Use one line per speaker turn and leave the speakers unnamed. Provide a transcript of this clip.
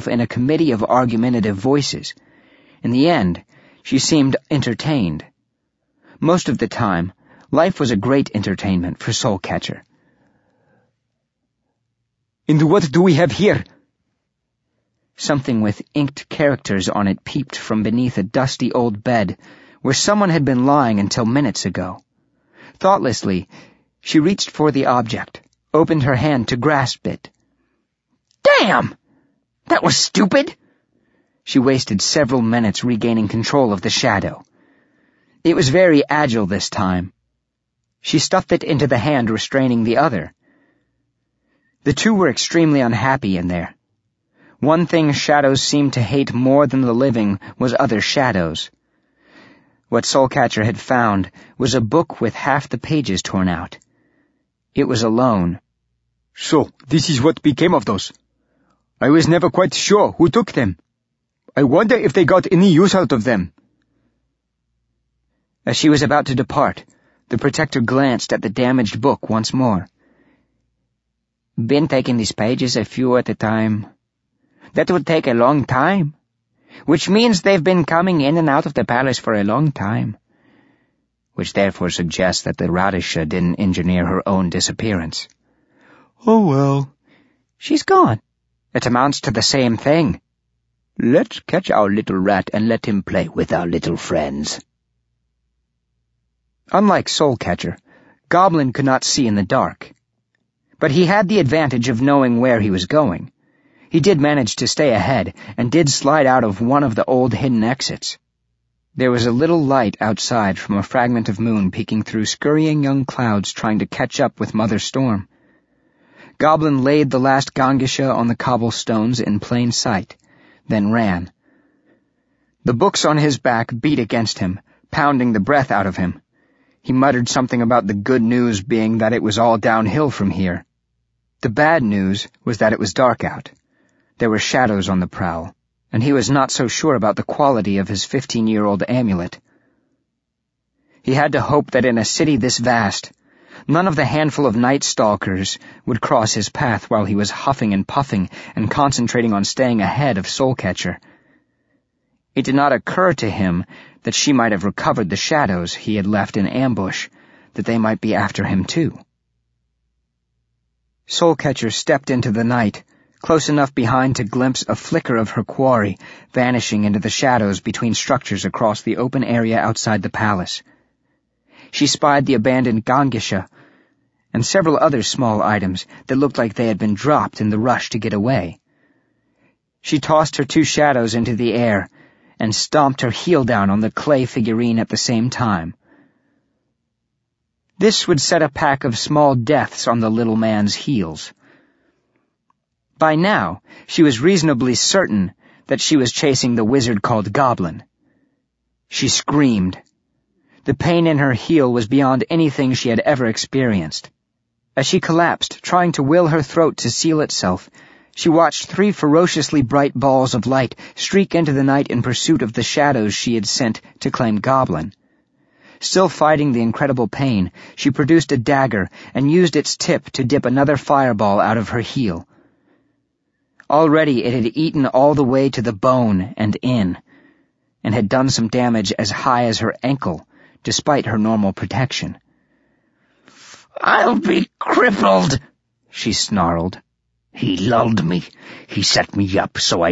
herself in a committee of argumentative voices. In the end, she seemed entertained. Most of the time, life was a great entertainment for Soulcatcher.
"And what do we have here?"
Something with inked characters on it peeped from beneath a dusty old bed where someone had been lying until minutes ago. Thoughtlessly, she reached for the object, opened her hand to grasp it.
Damn! That was stupid!
She wasted several minutes regaining control of the shadow. It was very agile this time. She stuffed it into the hand restraining the other. The two were extremely unhappy in there. One thing shadows seemed to hate more than the living was other shadows. What Soulcatcher had found was a book with half the pages torn out. It was alone.
"So, this is what became of those. I was never quite sure who took them. I wonder if they got any use out of them."
As she was about to depart, the Protector glanced at the damaged book once more.
"Been taking these pages a few at a time. That would take a long time, which means they've been coming in and out of the palace for a long time, which therefore suggests that the Radisha didn't engineer her own disappearance."
"Oh well.
She's gone. It amounts to the same thing. Let's catch our little rat and let him play with our little friends."
Unlike Soulcatcher, Goblin could not see in the dark. But he had the advantage of knowing where he was going. He did manage to stay ahead, and did slide out of one of the old hidden exits. There was a little light outside from a fragment of moon peeking through scurrying young clouds trying to catch up with Mother Storm. Goblin laid the last Gangisha on the cobblestones in plain sight, then ran. The books on his back beat against him, pounding the breath out of him. He muttered something about the good news being that it was all downhill from here. The bad news was that it was dark out. There were shadows on the prowl, and he was not so sure about the quality of his 15-year-old amulet. He had to hope that in a city this vast, none of the handful of night stalkers would cross his path while he was huffing and puffing and concentrating on staying ahead of Soulcatcher. It did not occur to him that she might have recovered the shadows he had left in ambush, that they might be after him too. Soulcatcher stepped into the night, close enough behind to glimpse a flicker of her quarry vanishing into the shadows between structures across the open area outside the palace. She spied the abandoned Gangisha and several other small items that looked like they had been dropped in the rush to get away. She tossed her two shadows into the air and stomped her heel down on the clay figurine at the same time. This would set a pack of small deaths on the little man's heels. By now, she was reasonably certain that she was chasing the wizard called Goblin. She screamed. The pain in her heel was beyond anything she had ever experienced. As she collapsed, trying to will her throat to seal itself, she watched 3 ferociously bright balls of light streak into the night in pursuit of the shadows she had sent to claim Goblin. Still fighting the incredible pain, she produced a dagger and used its tip to dip another fireball out of her heel. Already it had eaten all the way to the bone and in, and had done some damage as high as her ankle, despite her normal protection.
"I'll be crippled," she snarled. "He lulled me. He set me up so I